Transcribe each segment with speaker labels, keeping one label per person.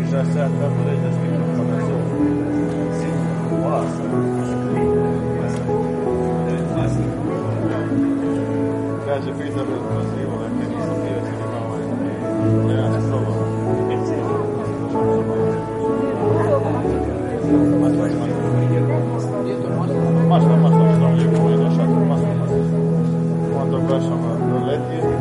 Speaker 1: già se a pure da scritto una solo. Sì, basta. Kaže pita bez poziva, dakle nisam bio se imao nema se slovo. Mašta, što lijepo je došao, mašta. Onda obrašamo do leti i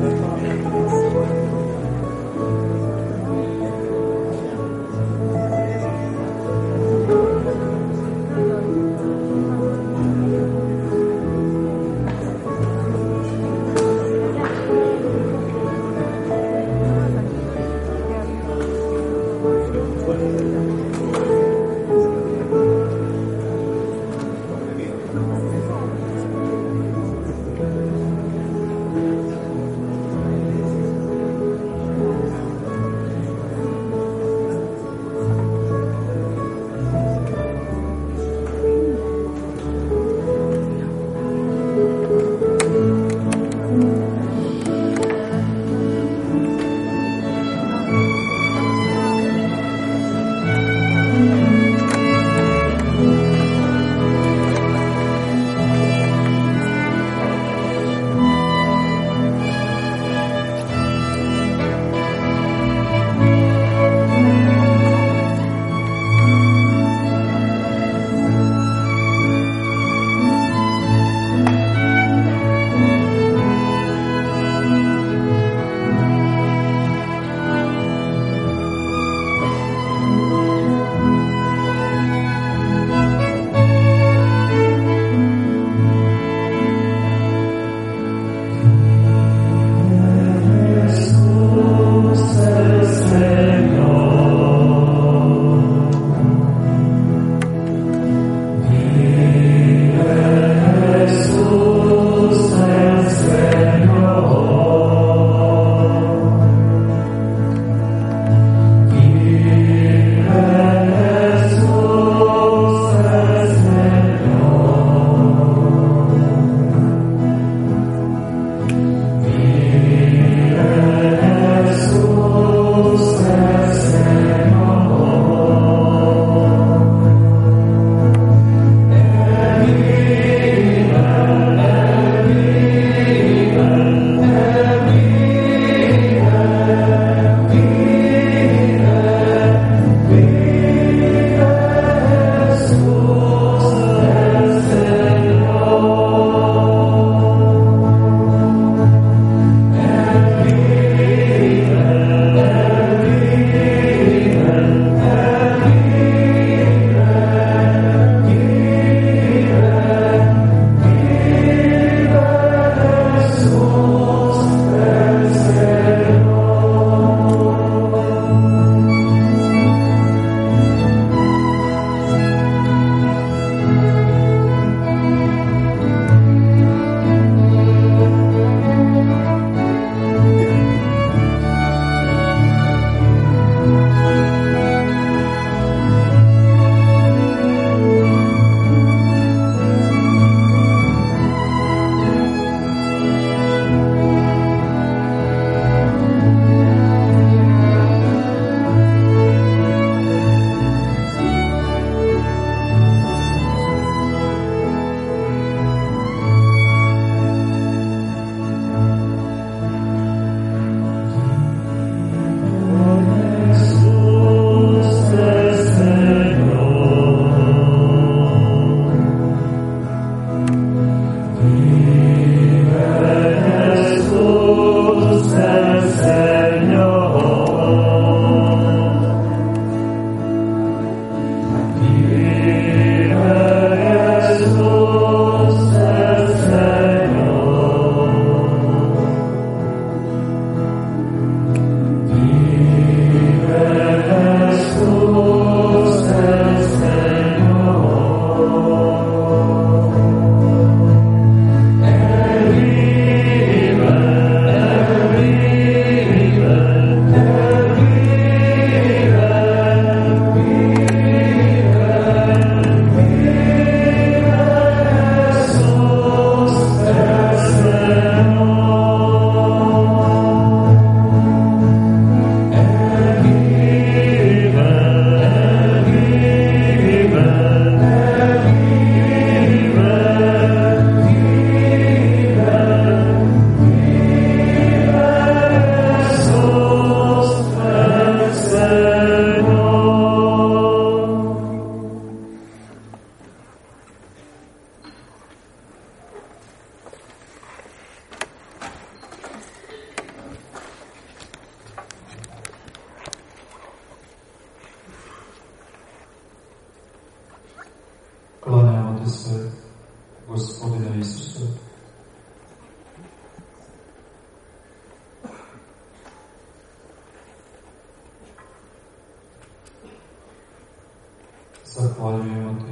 Speaker 2: zahvaljujemo Ti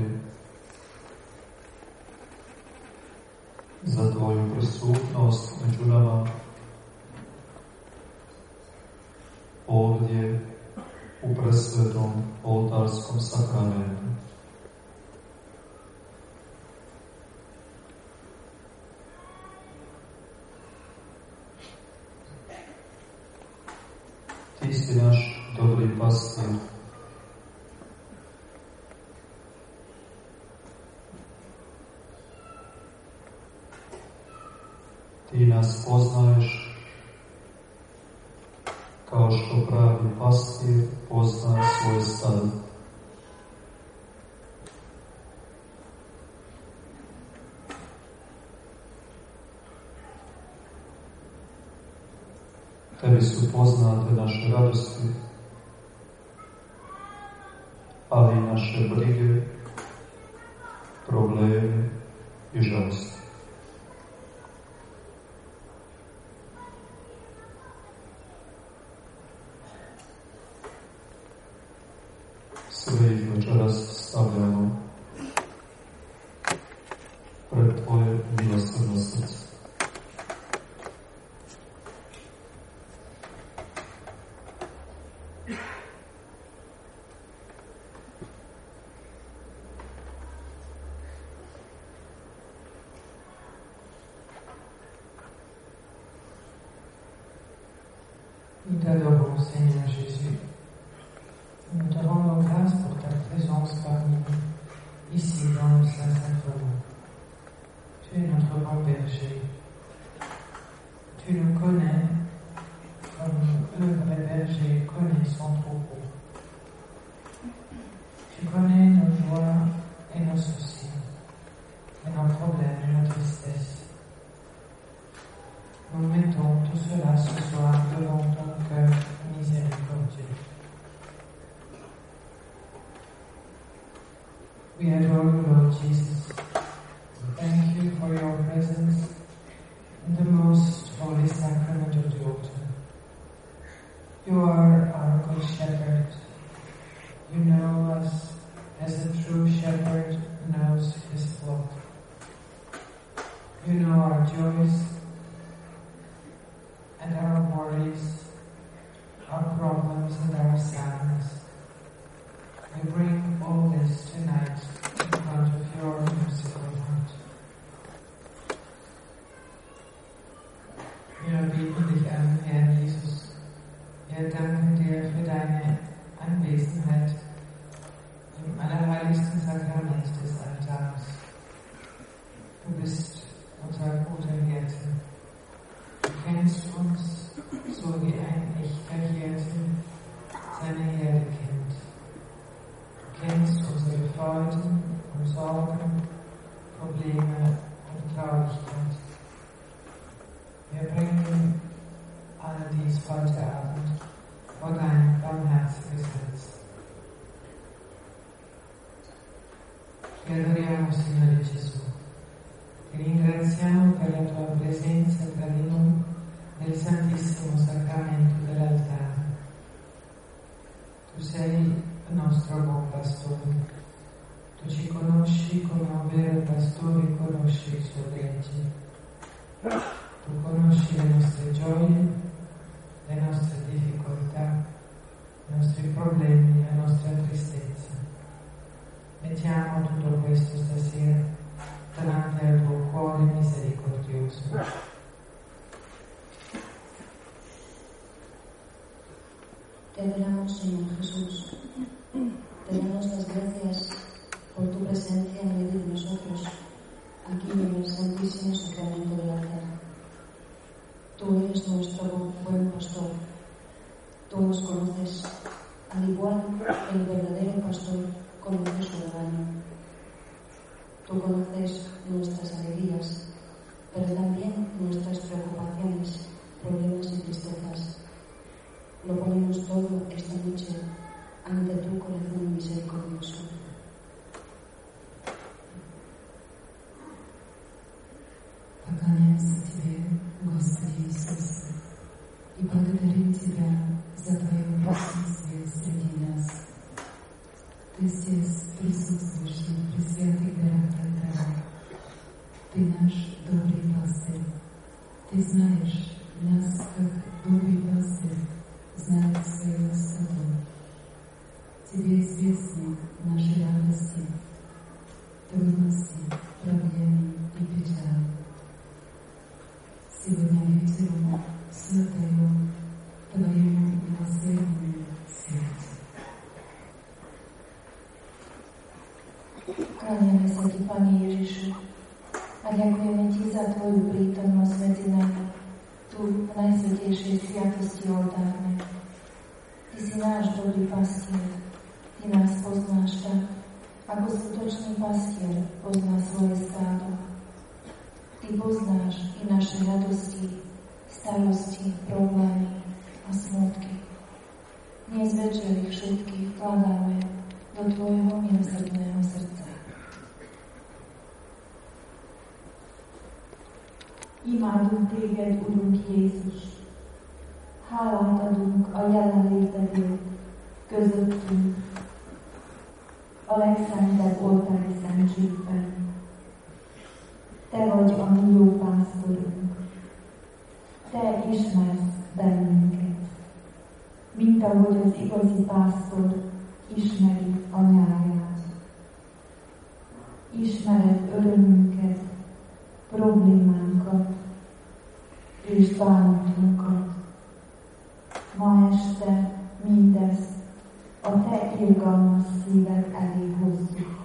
Speaker 2: za Tvoju prisutnost među nama, ovdje u presvetom oltarskom sakramentu. Ti si naš dobri pastir. Ti nas poznaješ kao što pravi pastir pozna svoj stado. Tebi su poznate naše radosti, ali i naše brige, probleme i žalosti. Sve ih večeras stavljamo pred Tvoje milosrdno srce.
Speaker 3: Nous t'adorons, Seigneur Jésus. Nous te rendons grâce pour ta présence parmi nous, ici dans le Saint-Sacrement. Tu es notre bon berger. Tu nous connais comme le vrai berger connaît son troupeau. Tu connais nos joies et nos soucis, et nos problèmes et nos tristesses. Nous mettons tout cela ce soir devant ton cœur miséricordieux. We adore you, Lord Jesus. Thank you for your presence in the most holy sacrament of the altar. You are our good shepherd. You know us as a true shepherd knows his flock. You know our joys and our worries, our problems and our sadness. We bring all this tonight in front of your merciful heart. Wir beten dich an, Herr Jesus. Wir danken dir für deine Anwesenheit im allerheiligsten Sakrament des Altars. Du bist unser guter Hirte. Du kennst uns, so wie ein echter Hirte seine Herde kennt. Du kennst unsere Freuden und Sorgen, Probleme und Traurigkeit. Wir bringen all dies heute Abend vor dein barmherziges Herz. Ti adoriamo, Signore Gesù. Ti ringraziamo per la tua presenza tra di noi nel Santissimo Sacramento dell'altare. Tu sei il nostro buon pastore. Tu ci conosci come un vero pastore conosce il suo gregge. Tu conosci le nostre gioie, le nostre difficoltà, i nostri problemi, la nostra tristezza. Mettiamo tutto questo stasera davanti al tuo cuore misericordioso.
Speaker 4: Te adoramos, Señor Jesús. Te damos las gracias por tu presencia en medio de nosotros, aquí en el Santísimo Sacramento del altar. Tú eres nuestro buen pastor. Tú nos conoces, al igual que el verdadero pastor conoce su rebaño. Tú conoces nuestras alegrías, pero también nuestras preocupaciones, problemas y tristezas. Lo ponemos todo esta noche ante tu corazón misericordioso.
Speaker 5: Поклоняемся Тебе, Господи Иисусе, и благодарим Тебя за Твое присутствие среди нас. Ты здесь присутствуешь пастырь. Ты знаешь нас, как добрый пастырь знает свое стадо. Тебе известны наши радости, трудности, проблемы и печали. Сегодня вечером все даем Твоему милосердному сердцу.
Speaker 4: Kláňame sa Ti, Pane Ježišu, a ďakujeme Ti za Tvoju prítomnosť medzi nami, tu v najsvätejšej sviatosti oltárnej. Ty si náš dobrý pastier, Ty nás poznáš tak, ako skutočný pastier pozná svoje stádo. Ty poznáš i naše radosti, starosti, problémy a smutky. Dnes večer ich všetkých vkladáme do Tvojho milosrdného srdca. Imádunk Téged, Urunk Jézus! Hálát adunk a jelenlétedért közöttünk, a legszentebb oltári szentségben. Te vagy a mi jó pásztorunk. Te ismersz bennünket, mint ahogy az igazi pásztor ismeri a nyáját. Ismered örömünket, problémánkat és bánatunkat. Ma este mindezt a Te irgalmas szíved elé hozzuk.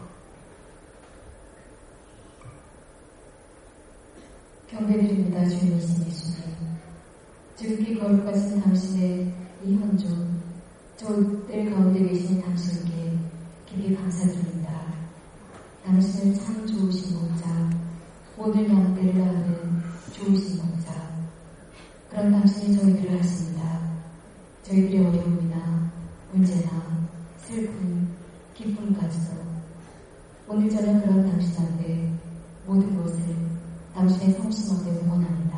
Speaker 5: 경배드립니다, 주님이신 예수님. 주께 거룩하신 당신의 이 헌종, 저들 가운데 계신 당신께 깊이 감사드립니다. 당신은 참 좋으신 목자, 오늘 양떼를 하는 좋으신 목자. 그런 당신이 저희들을 하십니다. 저희들의 어려움이나 문제나 슬픔, 기쁨까지도 오늘 저녁 그런 당신 앞에 모든 것을 당신의 성심 앞에 응원합니다.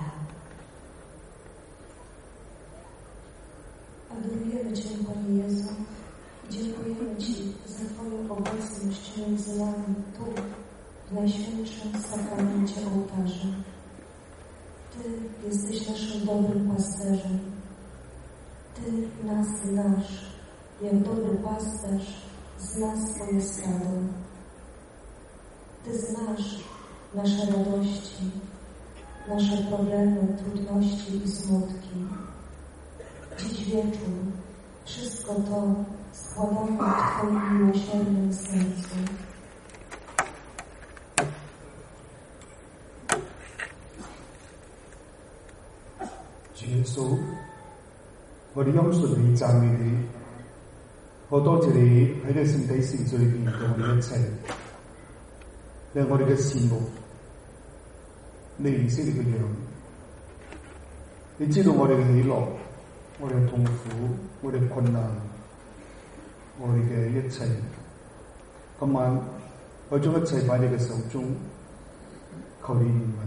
Speaker 4: Adorujemy Cię, Panie Jezu, i dziękujemy Ci za Twoją obecność między nami tu, w Najświętszym sakramencie ołtarza. Ty jesteś naszym dobrym pasterzem. Ty nas znasz, jak dobry pasterz zna swoje stado. Ty znasz nasze radości, nasze problemy, trudności i smutki. Dziś wieczór wszystko to składamy w Twoim miłosiernym sercu.
Speaker 6: Jesu, 我哋因信你讚美你，我多謝你喺呢個聖體聖事裏邊對我哋一切，令我哋嘅羨慕，你認識你嘅樣，你知道我哋嘅喜樂，我哋嘅痛苦，我哋嘅困難，我哋嘅一切。今晚我將一切擺喺你嘅手中，求你憐憫。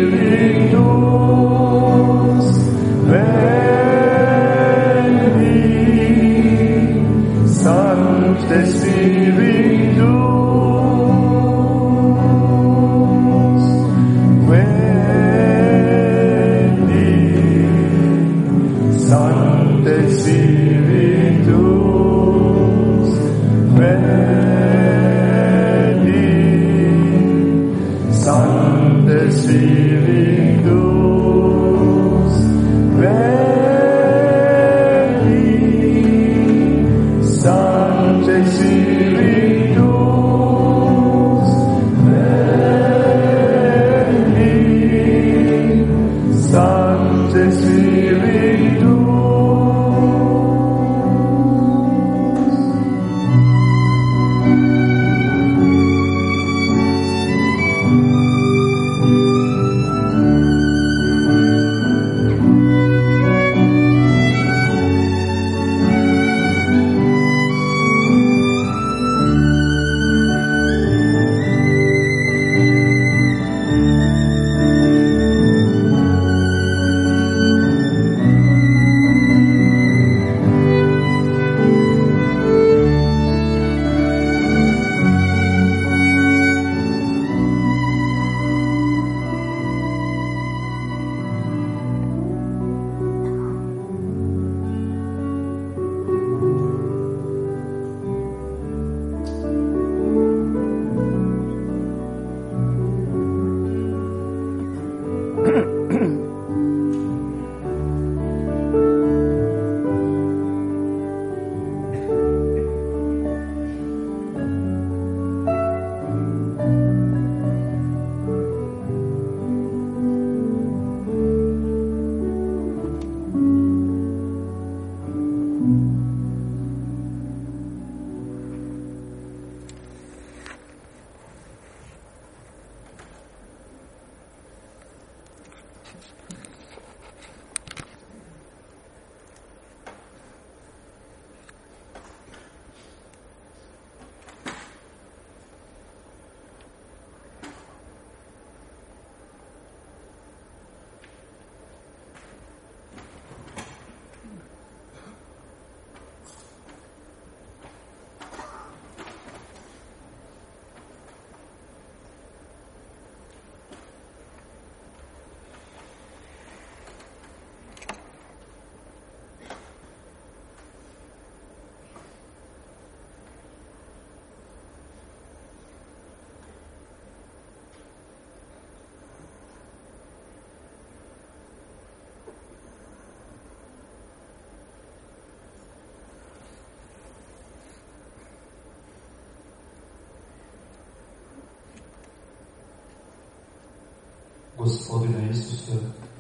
Speaker 2: Gospodine Isuse,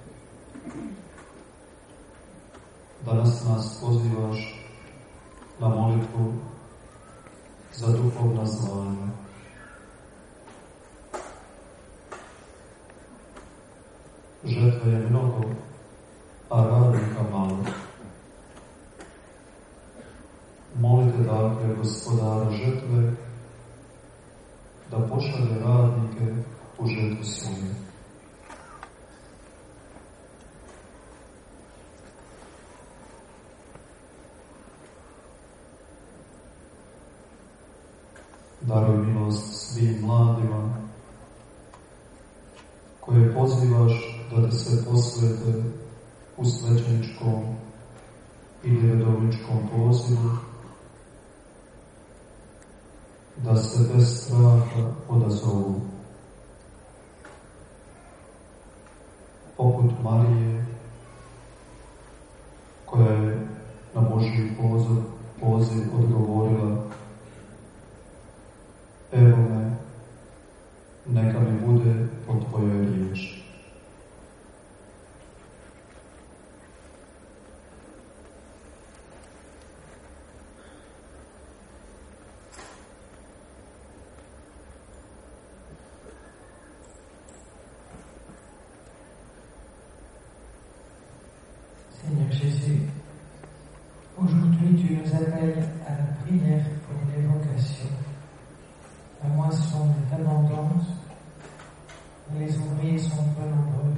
Speaker 2: danas nas pozivaš na molitvu za duhovna znanja. Žetve je mnogo, a radnika malo. Molite dakle Gospodara žetve da pošalje radnike u žetvu svoju. Daruj milost svim mladima koje pozivaš da te se posvete u svećeničkom ili redovničkom pozivu, da se bez straha odazovu. Poput Marije, koja je na Božji poziv odgovorila: evo me, neka mi bude po tvojoj riječi.
Speaker 3: Seigneur Jésus, aujourd'hui tu nous appelles à la prière pour les vocations. La moisson est abondante, les ouvriers sont peu nombreux.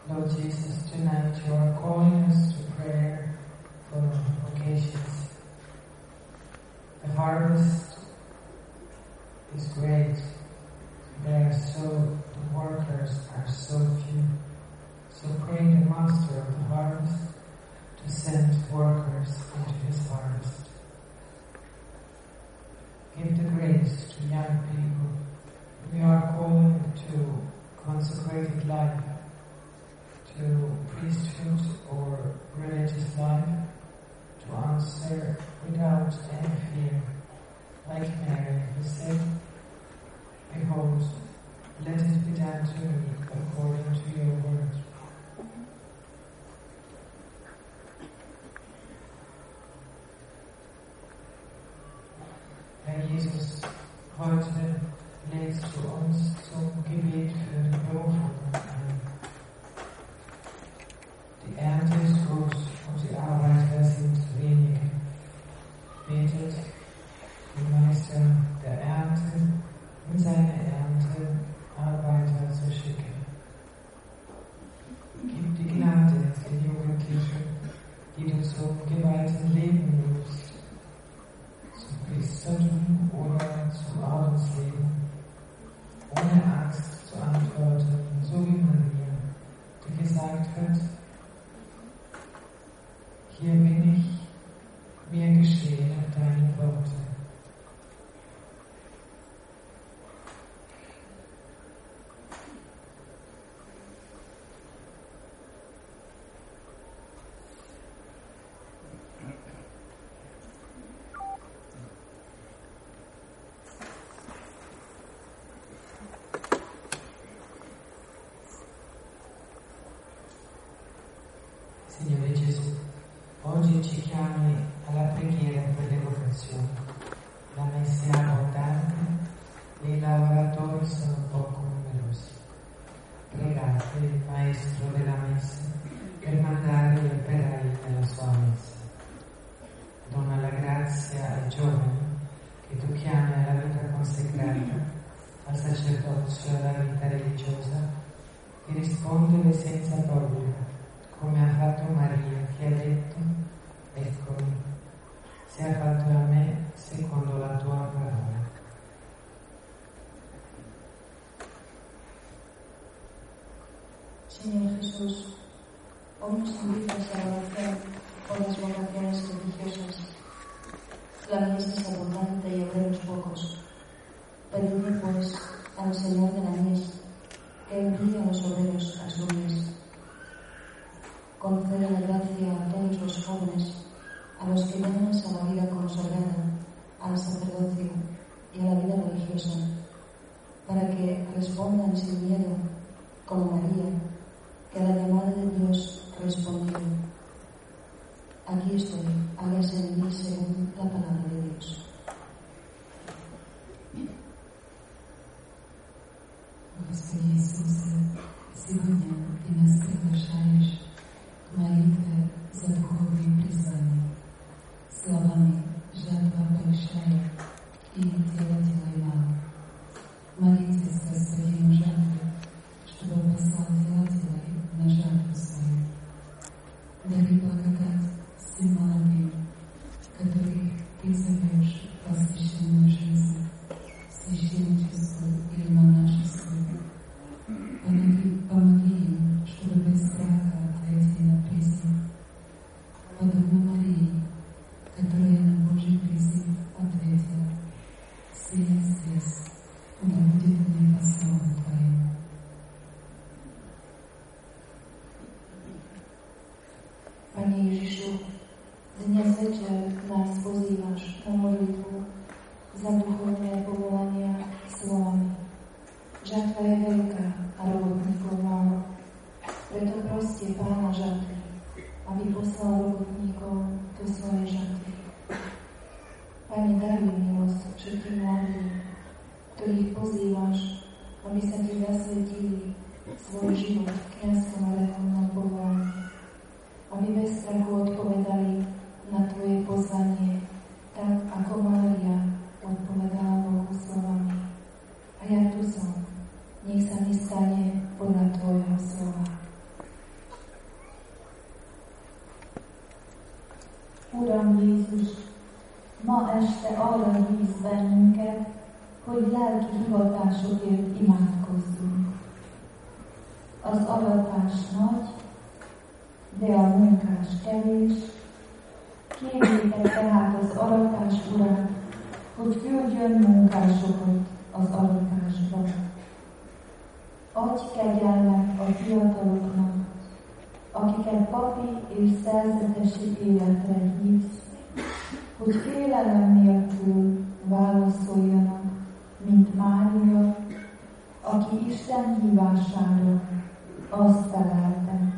Speaker 3: Lord Jesus, tonight you are calling us to prayer for vocations. The harvest is great. The workers are so few. So pray the Master of the harvest to send workers into his harvest. Give the grace to young people. We are calling to consecrated life, to priesthood or religious life, to answer without any fear, like Mary who said, "Behold, let it be done to me according to your word." Herr Jesus, heute lädst du uns zum Gebet für die Berufungen ein. Die Ernte ist groß und die Arbeiter sind wenige. Betet den Meister der Ernte, in seine Ernte Arbeiter zu schicken. Gib die Gnade den Jugendlichen, die du zum geweihten Leben rufst, zum Priestertum oder zum Ordensleben, ohne Angst zu antworten, so wie Maria, die gesagt hat, hier bin ich, mir geschehe deine Worte. Signore Gesù, oggi ci chiami alla preghiera per le vocazioni. La messa è abbondante e i lavoratori sono poco numerosi. Pregate il Maestro della Messa per mandare gli operai nella sua messa. Dona la grazia ai giovani che tu chiami alla vita consacrata, al sacerdozio e alla vita religiosa, di rispondere senza paura, come ha fatto Maria, che ha detto, eccomi, sia fatto a me secondo la tua parola.
Speaker 4: Señor Jesús, hoy nos invitas a orar por las vocaciones religiosas. La mies es abundante y obreros pocos. Pedid pues al Señor de la mies que envíe a los obreros a su mies. Concede la gracia a todos los jóvenes, a los que llamas a la vida consagrada, al sacerdocio y a la vida religiosa, para que respondan sin miedo, como María, que a la llamada de Dios respondió. Aquí estoy, hágase en mí según la palabra de Dios.
Speaker 5: Господи Иисусе, сегодня Ты нас приглашаешь к молитве за духовные призвания, словами «жатва большая» и «делателей мало». Молитесь Господину жатвы, чтобы послал делателей на жатву свою. Дари благодать всем молодым, которых Ты зовешь в посвященную жизнь, священническую или монашескую. Помоги им, чтобы без страха ответили на призыв. Подобно Марии, которая на Божий призыв ответила: «Все я здесь, да будет мне по слову Твоему».
Speaker 4: Panie Ježišu, dnes večer nás pozývaš na modlitbu za duchovné povolania slovami. Žatva je veľká a robotníkov málo. Preto proste Pána žatvy, aby poslal robotníkov do svojej žatvy. Pane, daruj milosť všetkým mladým, ktorých pozývaš, aby sa Ti zasvetili svoj život v kňazskom a reholnom povolaní. Aby bez strachu odpovedali na Tvoje pozvanie, tak ako Mária odpovedala Bohu slovami. A ja tu som, nech sa mi stane podľa Tvojho slova.
Speaker 5: ma este arra hívsz bennünket, hogy lelki hivatásokért imádkozzunk. Az aratás nagy, de a munkás kevés. Kérjétek tehát az aratás urát, hogy küldjön munkásokat az aratásba. Adj kegyelmet a fiataloknak, akiket papi és szerzetesi életre hívsz, hogy félelem nélkül válaszoljanak, mint Mária, aki Isten hívására azt felelte: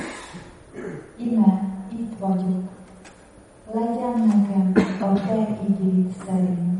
Speaker 5: ime, itt vagyok, legyen nekem a te igéd szerint.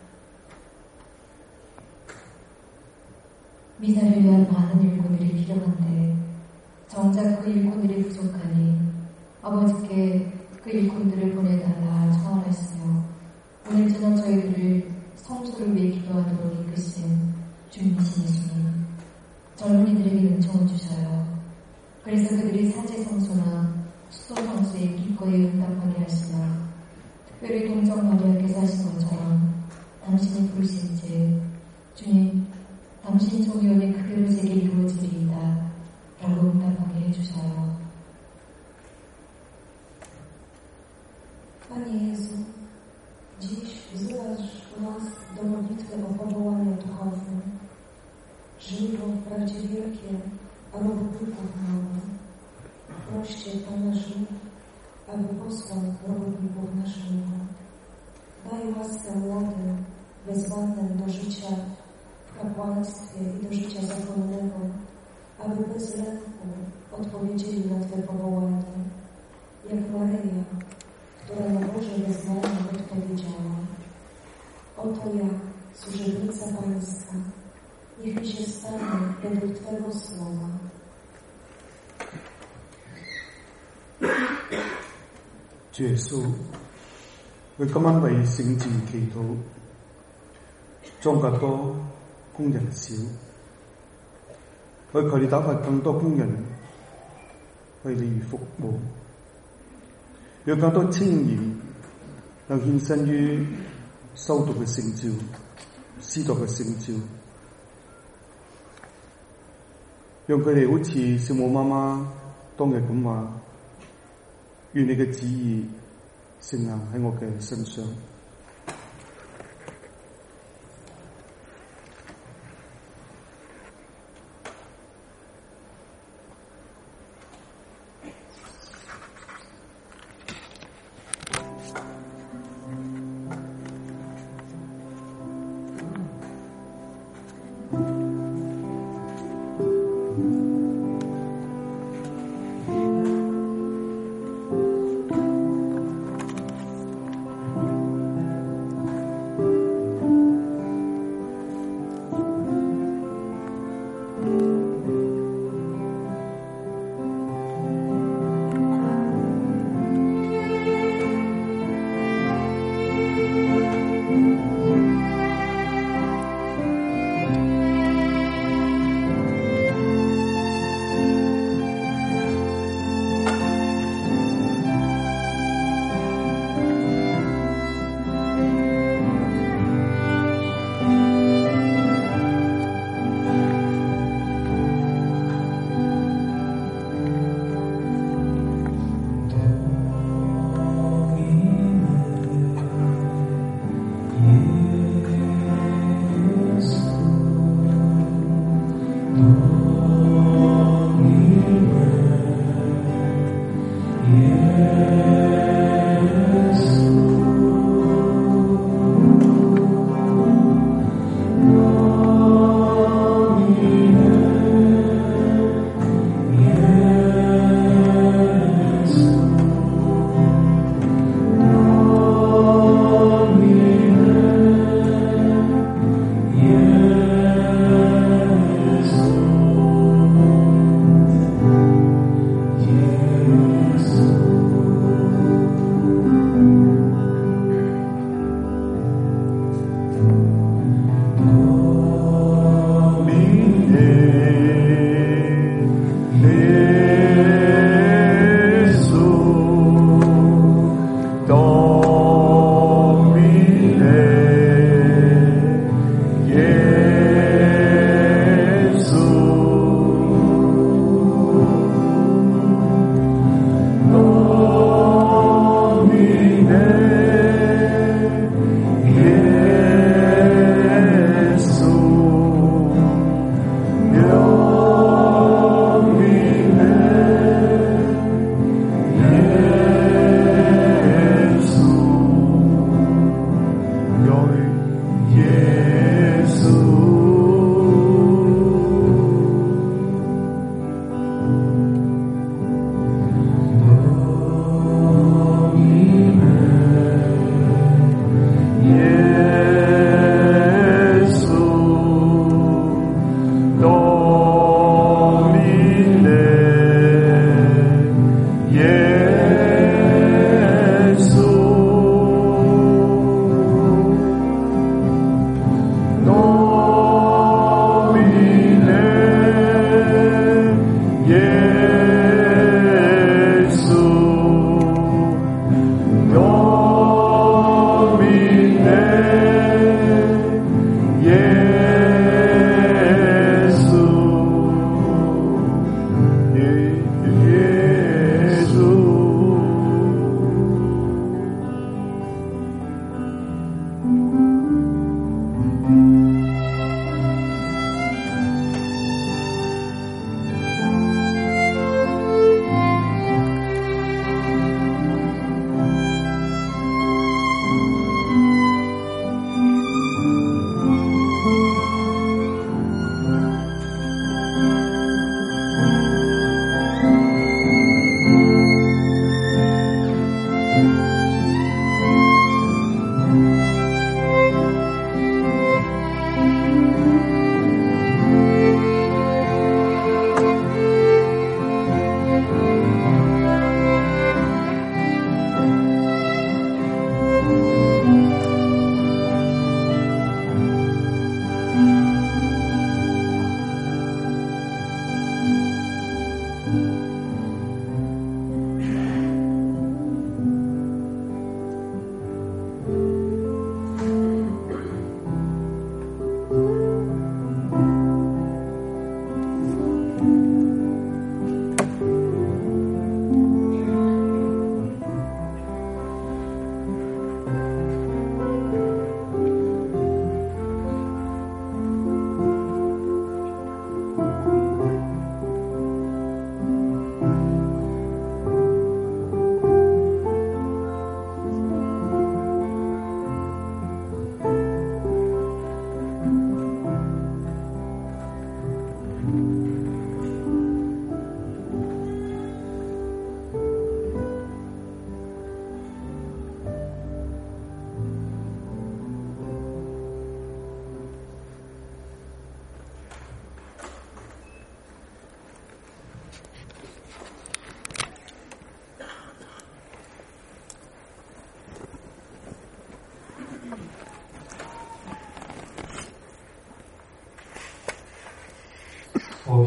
Speaker 4: 미사를 위한 많은 일꾼들이 필요한데 정작 그 일꾼들이 부족하니 아버지께 그 일꾼들을 보내달라 청하였으며 오늘 저녁 저희들을 성소를 위해 기도하도록 이끄신 주님이신 예수님, 젊은이들에게 은총을 주셔요. 그래서 그들이 사제성소나 수도성소에 기꺼이 응답하게 하시며 특별히 동정 마리아께서 하신 것처럼 당신이 부르실지 주님, 당신 종이오니 그대로 제게 이루어지리이다 라고 응답하게 해주셔요.
Speaker 7: Panie Jezu, dziś wzywasz nas do modlitwy o powołanie duchowne, żniwo wprawdzie wielkie, a robotników mało. Proście Pana żniw, aby posłał robotników na żniwo. Daj łaskę młodym, wezwanym do życia w kapłaństwie i do życia zakonnego, aby bez lęku odpowiedzieli na Twe powołanie, jak Maryja, która na Boże wezwanie odpowiedziała: oto ja, służebnica Pańska, niech mi się stanie według Twego słowa.
Speaker 6: 主耶穌，佢今晚為聖召祈禱，莊稼多，工人少，佢求你打發更多工人為你而服務，讓更多青年能獻身於修道嘅聖召、司鐸嘅聖召，讓佢哋好似聖母媽媽當日咁話：願你嘅旨意成行喺我嘅身上。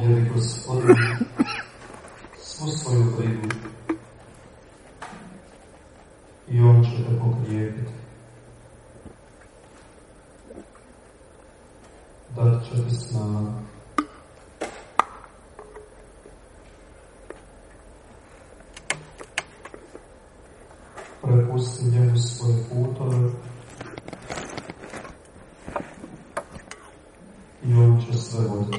Speaker 2: podijeli Gospodu svu svoju brigu i on će te pokrijepiti. Dat će ti snagu. Prepusti njemu svoje putove i on će sve voditi.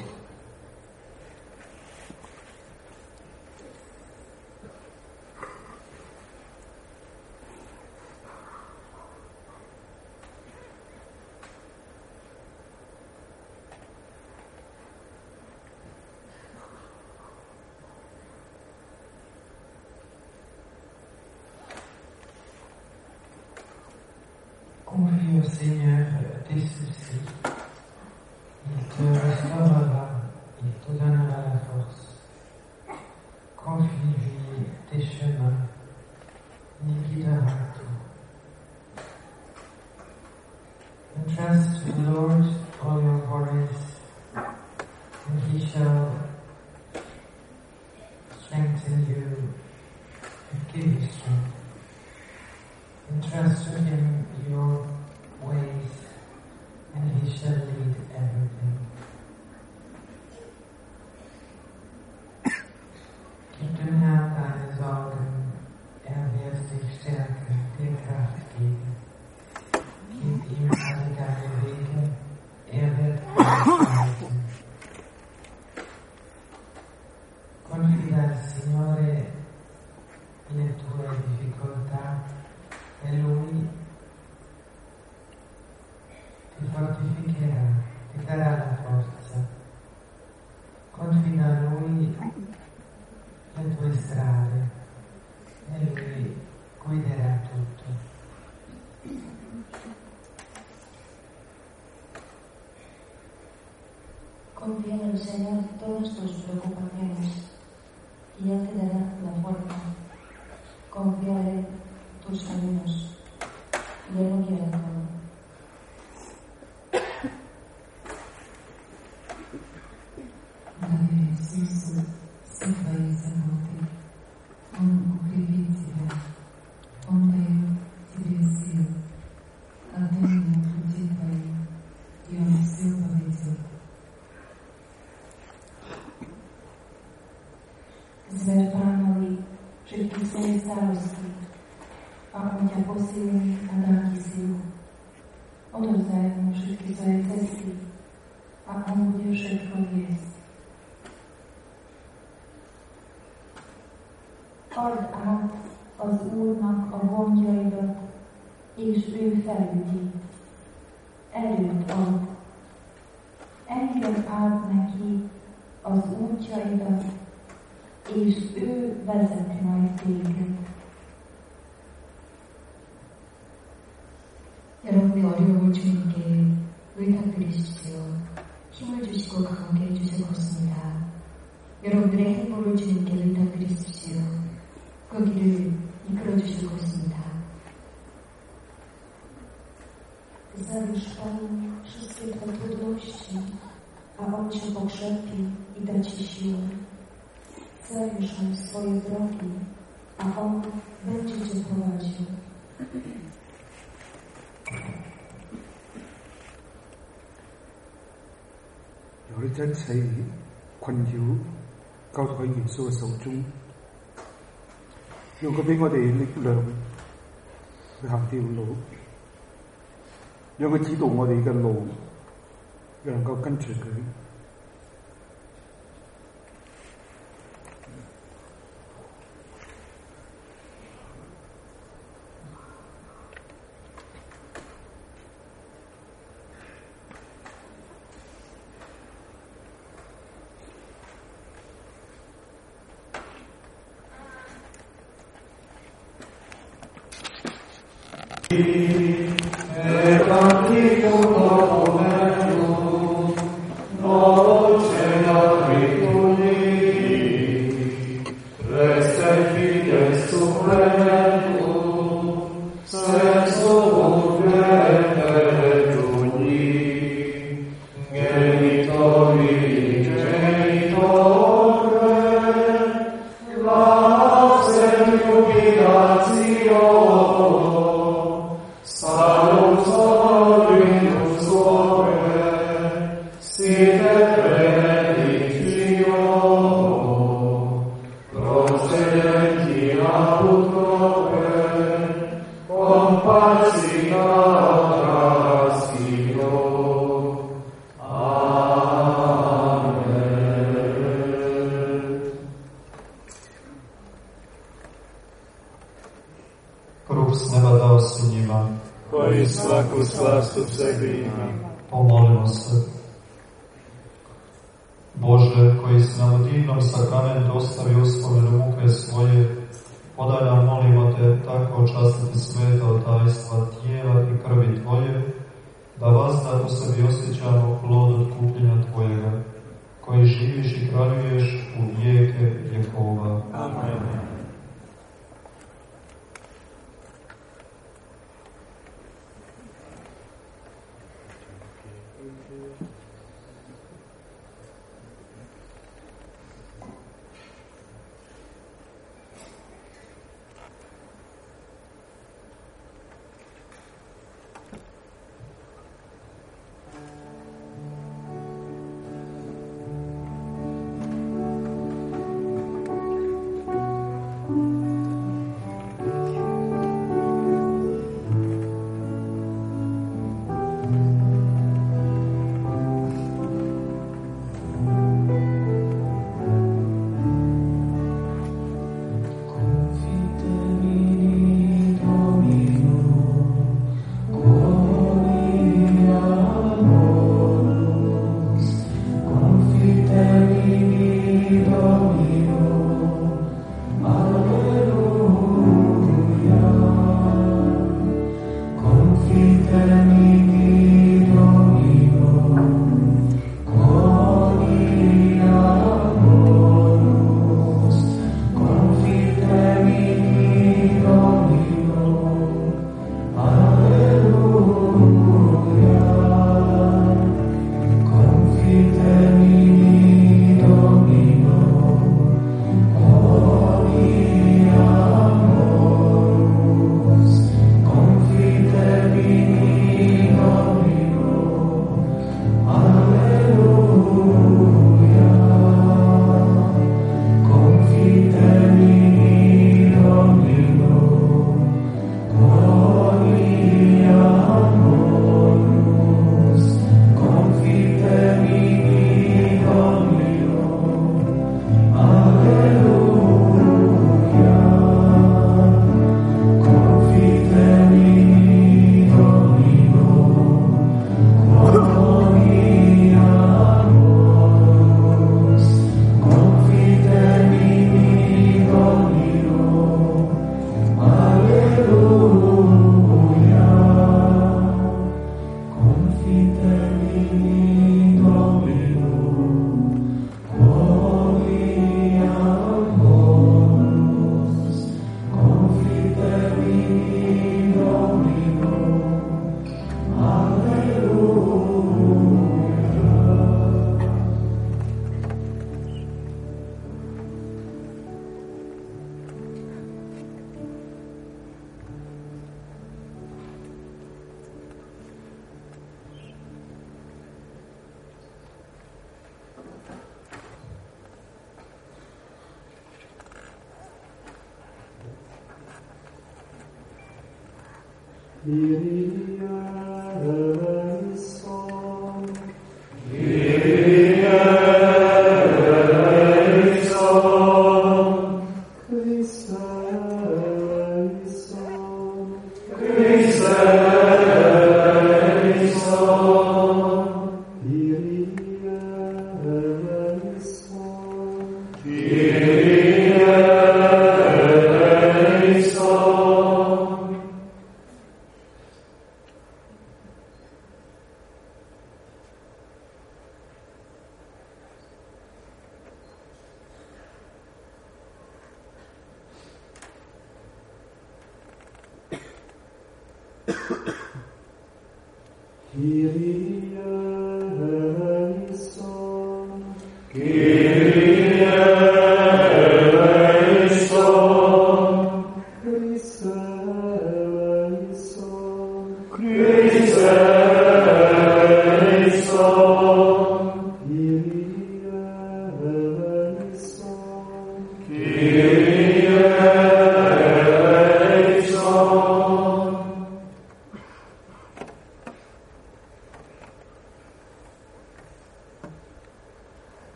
Speaker 3: Confie au Seigneur tes soucis. Il te restaurera, il te donnera la force. Confie-lui tes chemins, il guidera tout. Entrust to the Lord all your worries, and He shall strengthen you and give you strength. Entrust to Him your ways, and He shall lead everything. Gib dem Herrn deine Sorgen, wird dich stärken, dir Kraft geben. Gib ihm alle deine Wege, wird dich leiten. Confida al Signore le tue difficoltà, e Lui ti fortificherà, ti darà la forza. Confida a Lui le tue strade e Lui guiderà tutto.
Speaker 4: Confía en el Señor todas tus preocupaciones y Él te dará la fuerza. Confía en Él tus caminos y Él lo guiará todo.
Speaker 5: Дорогие Иисусе, все твои заботы, Он укрепит тебя, Он дает тебе силу, отдай Ему пути твои, и Он все поведет.
Speaker 7: Zver Pánovi všetky svoje starosti a On ťa posilní a dá ti silu. Odovzdaj Mu všetky svoje cesty a On bude všetko viesť. Add át az Úrnak a gondjaidat, és ő felügyít. Erőt ad. Engedd át neki az útjaidat, és ő vezet majd téged.
Speaker 5: 여러분의 어려움을 주님께 의탁드리십시오. 힘을 주시고 강하게 해주실 것입니다. 여러분들의 행복을 주님께 의탁드리십시오. 그 길을 이끌어 주실 것입니다.
Speaker 7: Zalisz Panu wszystkie Twe trudności, a On Cię pokrzepi i da Ci siłę. Zalisz Mu swoje drogi, a On będzie Cię prowadził.
Speaker 6: 有啲一切困擾交託喺耶穌嘅手中，讓佢俾我哋力量去行條路，讓佢指導我哋嘅路，能夠跟住佢。
Speaker 8: Genitori,
Speaker 2: Kruh s neba dao si njima,
Speaker 1: koji svaku slast u sebi ima.
Speaker 2: Pomolimo se. Bože, koji si nam u divnom sakramentu ostavio uspomenu muke svoje, podaj nam, molimo te, tako očastiti sveta tajstva tijela i krvi Tvoje, da vazda u sebi osjećamo plod otkupljenja Tvojega, koji živiš i kraljuješ u vijeke vjekova.
Speaker 1: Amen.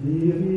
Speaker 6: Kyrie